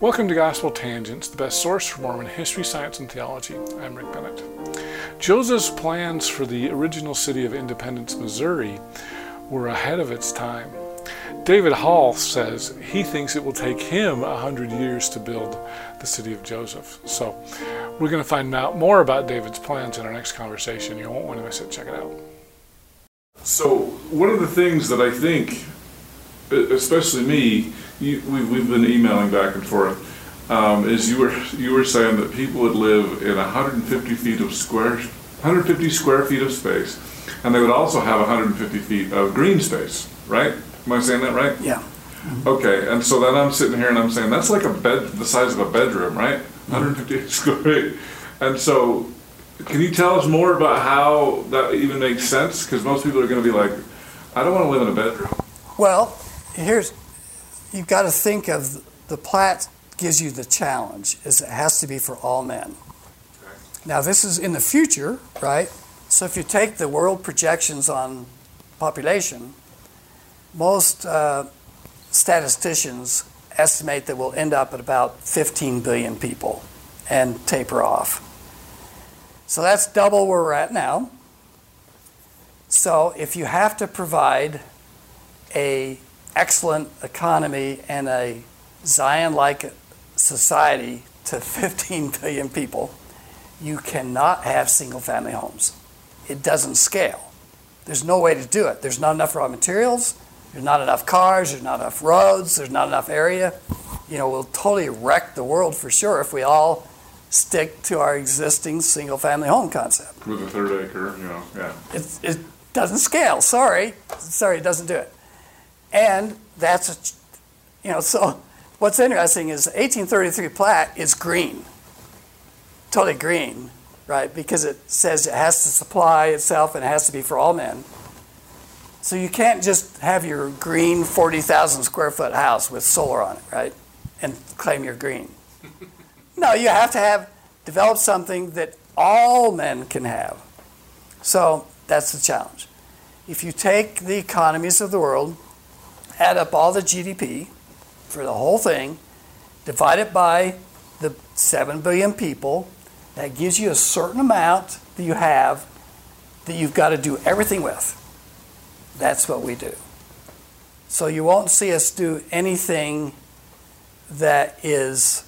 Welcome to Gospel Tangents, the best source for Mormon history, science, and theology. I'm Rick Bennett. Joseph's plans for the original city of Independence, Missouri were ahead of its time. David Hall says he thinks it will take him 100 years to build the city of Joseph. So we're going to find out more about David's plans in our next conversation. You won't want to miss it. Check it out. So one of the things that I think, especially me, we've been emailing back and forth, is you were saying that people would live in 150 square feet of space, and they would also have 150 feet of green space, right? Am I saying that right? Yeah. Okay, and so then I'm sitting here and I'm saying that's like a bed, the size of a bedroom, right? 150 square feet. And so, can you tell us more about how that even makes sense? Because most people are going to be like, I don't want to live in a bedroom. Well, you've got to think of the Platte gives you the challenge, is it has to be for all men. Okay. Now this is in the future, right? So if you take the world projections on population, most statisticians estimate that we'll end up at about 15 billion people and taper off. So that's double where we're at now. So if you have to provide an excellent economy and a Zion-like society to 15 billion people, you cannot have single-family homes. It doesn't scale. There's no way to do it. There's not enough raw materials. There's not enough cars. There's not enough roads. There's not enough area. We'll totally wreck the world for sure if we all stick to our existing single-family home concept. With a third acre, yeah. It doesn't scale. Sorry, it doesn't do it. And that's, so what's interesting is 1833 Platte is green, totally green, right? Because it says it has to supply itself and it has to be for all men. So you can't just have your green 40,000 square foot house with solar on it, right? And claim you're green. No, you have to develop something that all men can have. So that's the challenge. If you take the economies of the world, add up all the GDP for the whole thing, divide it by the 7 billion people, that gives you a certain amount that you have that you've got to do everything with. That's what we do. So you won't see us do anything that is,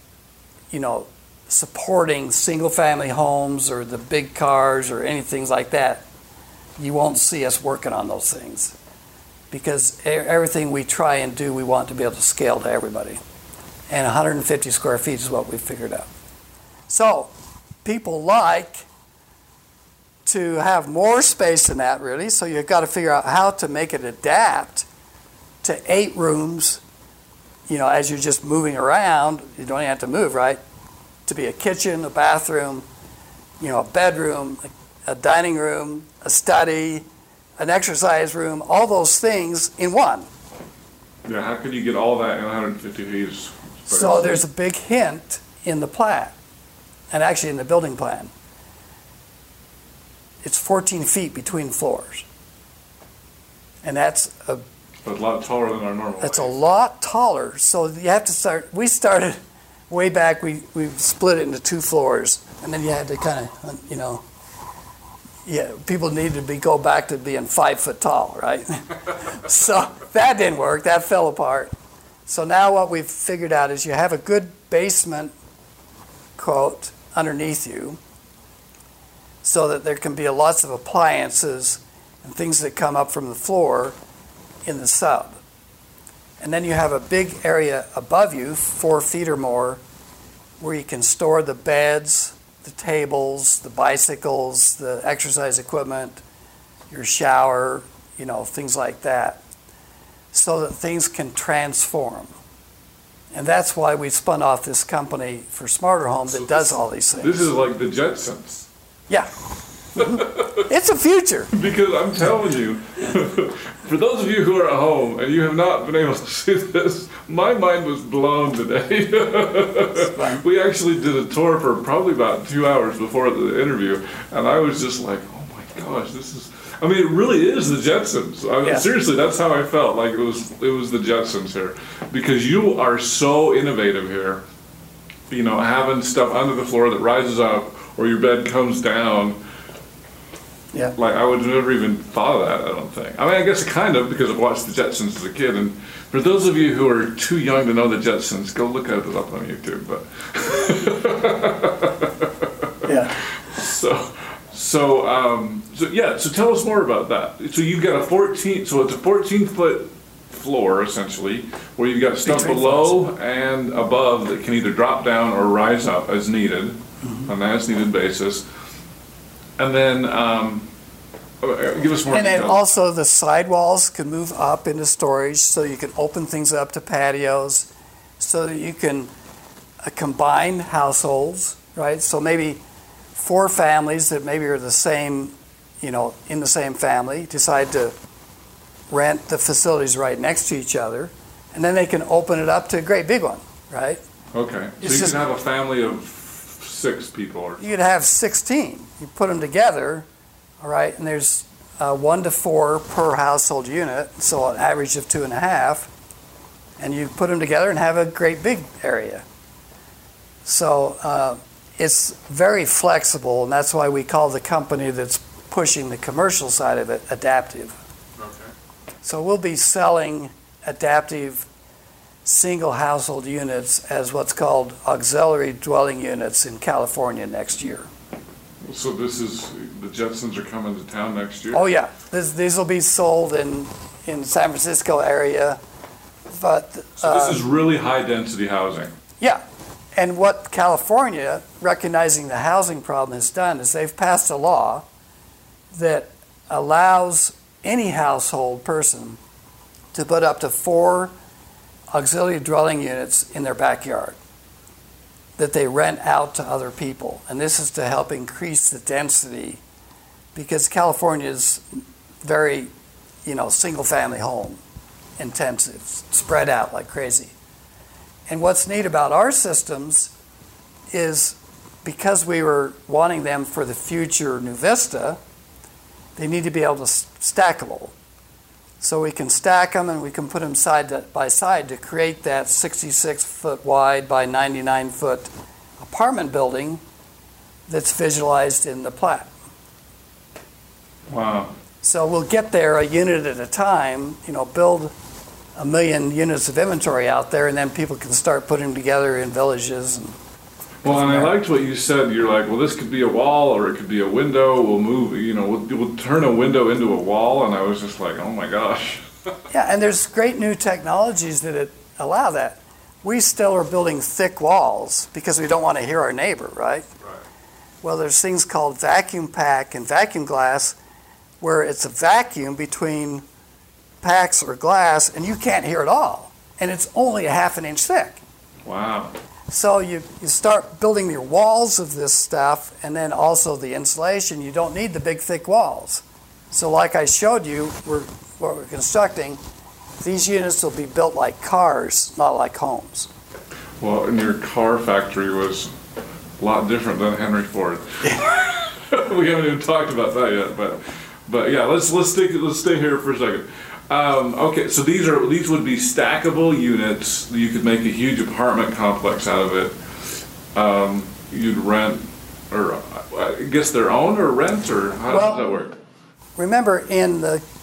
supporting single-family homes or the big cars or anything like that. You won't see us working on those things. Because everything we try and do, we want to be able to scale to everybody. And 150 square feet is what we figured out. So people like to have more space than that, really. So you've got to figure out how to make it adapt to 8 rooms. As you're just moving around, you don't even have to move, right? To be a kitchen, a bathroom, a bedroom, a dining room, a study, an exercise room, all those things in one. Yeah, how can you get all that in 150 feet? So there's a big hint in the plat, and actually in the building plan. It's 14 feet between floors. And that's a lot taller than our normal. That's a lot taller. So you have to start, we started way back, we split it into 2 floors, and then you had to kind of, people needed to go back to being 5 foot tall, right? So that didn't work. That fell apart. So now what we've figured out is you have a good basement, quote, underneath you, so that there can be lots of appliances and things that come up from the floor in the sub. And then you have a big area above you, 4 feet or more, where you can store the beds, the tables, the bicycles, the exercise equipment, your shower, things like that, so that things can transform. And that's why we spun off this company for Smarter Home that does all these things. This is like the Jetsons. Yeah. It's a future. Because I'm telling you, for those of you who are at home and you have not been able to see this, my mind was blown today. We actually did a tour for probably about 2 hours before the interview, and I was just like, oh my gosh, this is... I mean, it really is the Jetsons. I mean, Yeah. seriously, that's how I felt. Like it was the Jetsons here, because you are so innovative here. You know, having stuff under the floor that rises up, or your bed comes down. Yeah. Like I would have never even thought of that. I don't think. I mean, I guess kind of, because I've watched the Jetsons as a kid. And for those of you who are too young to know the Jetsons, go look it up on YouTube. But Yeah. So tell us more about that. So you've got it's a 14-foot floor essentially, where you've got stuff Between below and above that can either drop down or rise up as needed, Mm-hmm. on an as needed basis. And then give us more. And then details. also the sidewalls can move up into storage, so you can open things up to patios, so that you can combine households, right? So maybe 4 families that maybe are the same, in the same family, decide to rent the facilities right next to each other, and then they can open it up to a great big one, right? Okay, so It's you just- can have a family of 6 people, or You could have 16. You put them together, all right, and there's 1 to 4 per household unit, so an average of 2.5, and you put them together and have a great big area. So it's very flexible, and that's why we call the company that's pushing the commercial side of it Adaptive. okay. So we'll be selling Adaptive single household units as what's called auxiliary dwelling units in California next year. So this is the Jetsons are coming to town next year. Oh yeah, these will be sold in San Francisco area, but So this is really high density housing. yeah. And what California, recognizing the housing problem, has done is they've passed a law that allows any household person to put up to 4 auxiliary dwelling units in their backyard that they rent out to other people. And this is to help increase the density, because California is very, single family home intensive, spread out like crazy. And what's neat about our systems is, because we were wanting them for the future New Vista, they need to be able to stackable. So we can stack them and we can put them side by side to create that 66-foot wide by 99-foot apartment building that's visualized in the plat. Wow. So we'll get there a unit at a time, build 1 million units of inventory out there, and then people can start putting them together in villages. Well, and I liked what you said. You're like, well, this could be a wall or it could be a window. We'll move, we'll turn a window into a wall. And I was just like, oh my gosh. Yeah, and there's great new technologies that allow that. We still are building thick walls because we don't want to hear our neighbor, right? Right. Well, there's things called vacuum pack and vacuum glass, where it's a vacuum between packs or glass, and you can't hear it all. And it's only a 1/2 inch thick. Wow. So you start building your walls of this stuff, and then also the insulation. You don't need the big thick walls. So like I showed you, what we're constructing, these units will be built like cars, not like homes. Well, and your car factory was a lot different than Henry Ford. We haven't even talked about that yet, but yeah, let's stay here for a second. Okay, so these would be stackable units. You could make a huge apartment complex out of it. You'd rent, or I guess they're owned or rent, or how does that work? Remember, in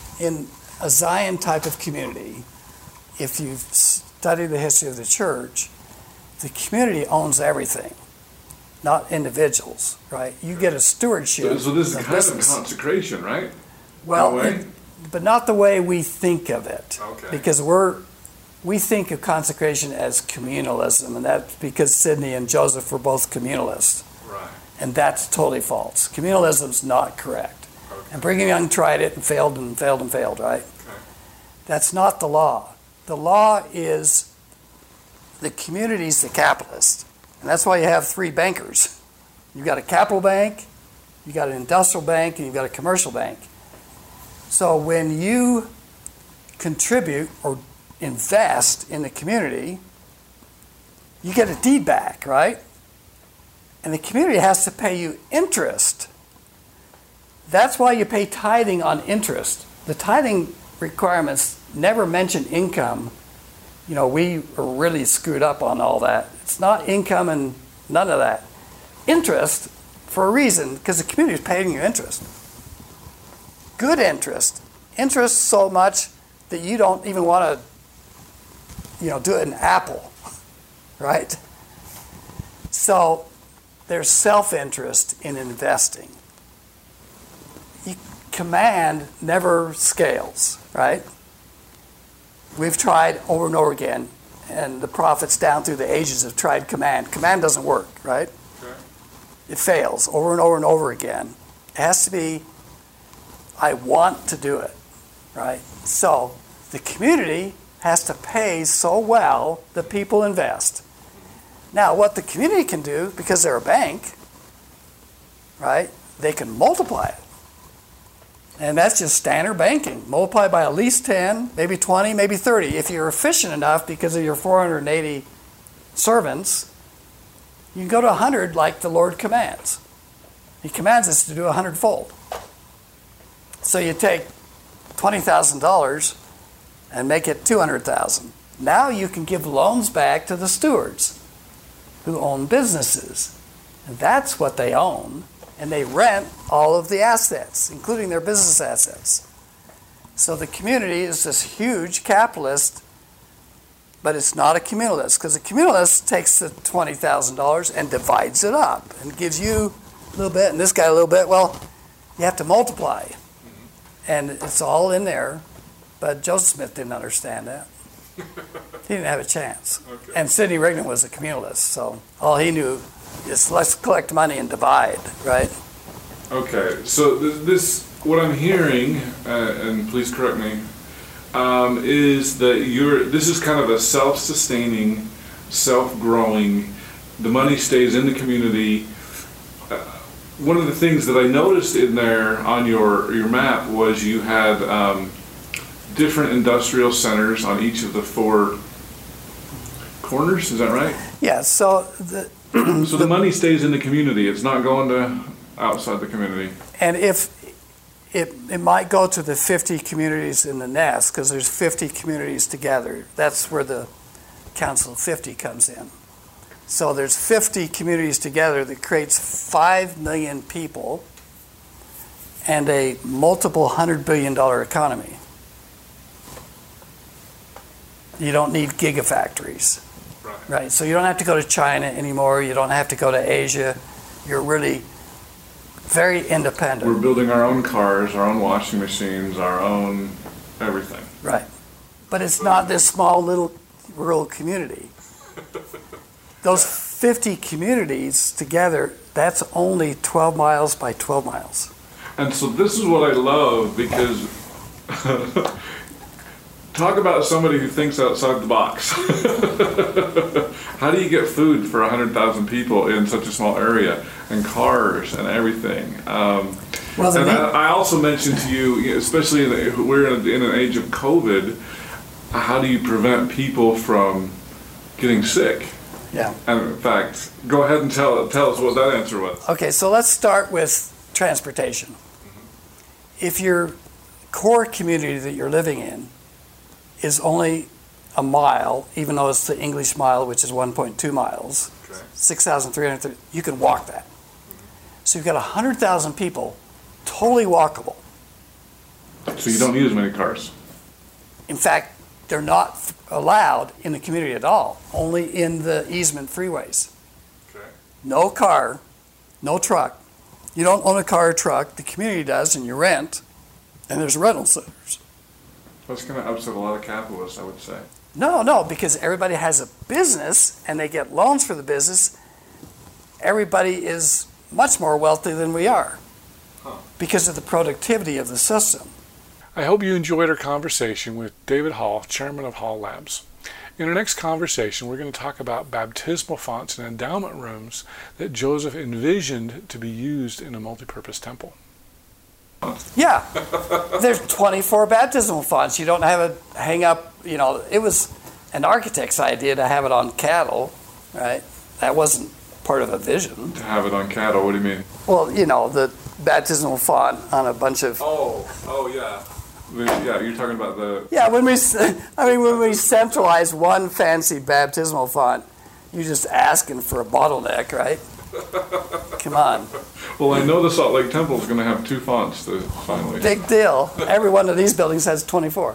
a Zion type of community, if you've studied the history of the church, the community owns everything, not individuals, right? You get a stewardship. So this is of kind business. of consecration, right? Well, In a way? but not the way we think of it. Okay. Because we think of consecration as communalism, and that's because Sidney and Joseph were both communalists. Right. And that's totally false. Communalism's not correct. Okay. And Brigham Young tried it and failed and failed and failed, right? Okay. That's not the law. The law is the community's the capitalist. And that's why you have 3 bankers. You've got a capital bank, you've got an industrial bank, and you've got a commercial bank. So when you contribute or invest in the community, you get a deed back, right? And the community has to pay you interest. That's why you pay tithing on interest. The tithing requirements never mention income. You know, we are really screwed up on all that. It's not income and none of that. Interest, for a reason, because the community is paying you interest. Good interest. Interest so much that you don't even want to, do it in Apple, right? So there's self-interest in investing. Command never scales, right? We've tried over and over again, and the prophets down through the ages have tried command. Command doesn't work, right? Okay. It fails over and over and over again. It has to be, I want to do it, right? So the community has to pay so well that people invest. Now, what the community can do, because they're a bank, right, they can multiply it. And that's just standard banking. Multiply by at least 10, maybe 20, maybe 30. If you're efficient enough because of your 480 servants, you can go to 100 like the Lord commands. He commands us to do 100-fold. So you take $20,000 and make it $200,000. Now you can give loans back to the stewards who own businesses. And that's what they own. And they rent all of the assets, including their business assets. So the community is this huge capitalist, but it's not a communalist, because a communalist takes the $20,000 and divides it up and gives you a little bit and this guy a little bit. Well, you have to multiply. And it's all in there, but Joseph Smith didn't understand that. He didn't have a chance. Okay. And Sidney Rigdon was a communalist, so all he knew is let's collect money and divide, right? Okay, so this what I'm hearing, and please correct me, is that this is kind of a self-sustaining, self-growing. The money stays in the community. One of the things that I noticed in there on your map was you had different industrial centers on each of the four corners. Is that right? Yeah. So so the money stays in the community. It's not going to outside the community. And if it might go to the 50 communities in the nest, because there's 50 communities together. That's where the Council of 50 comes in. So there's 50 communities together that creates 5 million people and a multiple $100 billion economy. You don't need gigafactories. Right, so you don't have to go to China anymore. You don't have to go to Asia. You're really very independent. We're building our own cars, our own washing machines, our own everything. Right, but it's not this small little rural community. Those 50 communities together, that's only 12 miles by 12 miles. And so this is what I love, because talk about somebody who thinks outside the box. How do you get food for 100,000 people in such a small area, and cars and everything? I also mentioned to you, especially we're in an age of COVID, how do you prevent people from getting sick? Yeah. And in fact, go ahead and tell us what that answer was. Okay, so let's start with transportation. If your core community that you're living in is only a mile, even though it's the English mile, which is 1.2 miles, okay. 6,330, you can walk that. So you've got 100,000 people, totally walkable. So you don't need as many cars. In fact, they're not allowed in the community at all, only in the easement freeways. Okay. No car, no truck. You don't own a car or truck, the community does, and you rent, and there's rental centers. That's going to upset a lot of capitalists, I would say. No, because everybody has a business and they get loans for the business. Everybody is much more wealthy than we are because of the productivity of the system. I hope you enjoyed our conversation with David Hall, chairman of Hall Labs. In our next conversation, we're going to talk about baptismal fonts and endowment rooms that Joseph envisioned to be used in a multipurpose temple. Yeah, there's 24 baptismal fonts. You don't have it hang up, it was an architect's idea to have it on cattle, right? That wasn't part of a vision. To have it on cattle, what do you mean? Well, baptismal font on a bunch of. Oh yeah. Yeah, you're talking about the. Yeah, when we centralize one fancy baptismal font, you're just asking for a bottleneck, right? Come on. Well, I know the Salt Lake Temple is going to have 2 fonts to finally. Big deal. Every one of these buildings has 24.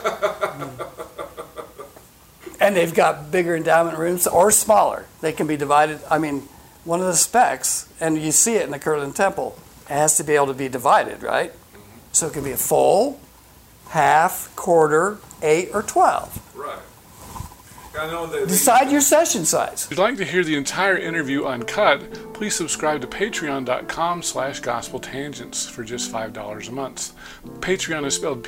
And they've got bigger endowment rooms or smaller. They can be divided. I mean, one of the specs, and you see it in the Kirtland Temple, it has to be able to be divided, right? So it can be a full, half, quarter, 8, or 12. Right. I know that Decide your session size. If you'd like to hear the entire interview uncut, please subscribe to patreon.com/gospeltangents for just $5 a month. Patreon is spelled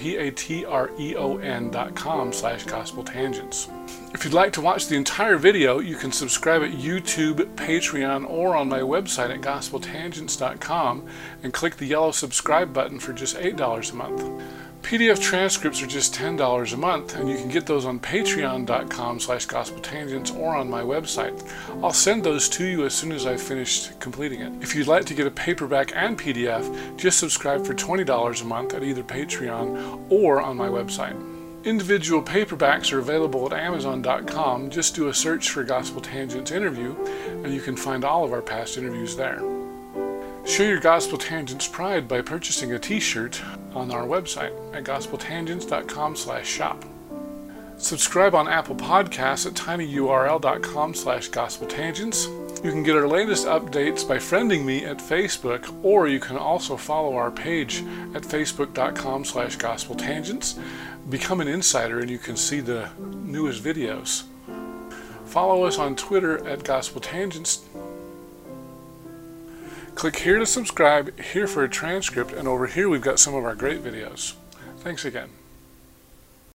patreon.com/gospeltangents. If you'd like to watch the entire video, you can subscribe at YouTube, Patreon, or on my website at gospeltangents.com and click the yellow subscribe button for just $8 a month. PDF transcripts are just $10 a month, and you can get those on patreon.com/gospeltangents or on my website. I'll send those to you as soon as I've finished completing it. If you'd like to get a paperback and PDF, just subscribe for $20 a month at either Patreon or on my website. Individual paperbacks are available at Amazon.com. Just do a search for Gospel Tangents Interview, and you can find all of our past interviews there. Show your Gospel Tangents pride by purchasing a t-shirt on our website at gospeltangents.com/shop. Subscribe on Apple Podcasts at tinyurl.com/gospeltangents. You can get our latest updates by friending me at Facebook, or you can also follow our page at facebook.com/gospeltangents. Become an insider and you can see the newest videos. Follow us on Twitter at Gospel Tangents. Click here to subscribe, here for a transcript, and over here we've got some of our great videos. Thanks again.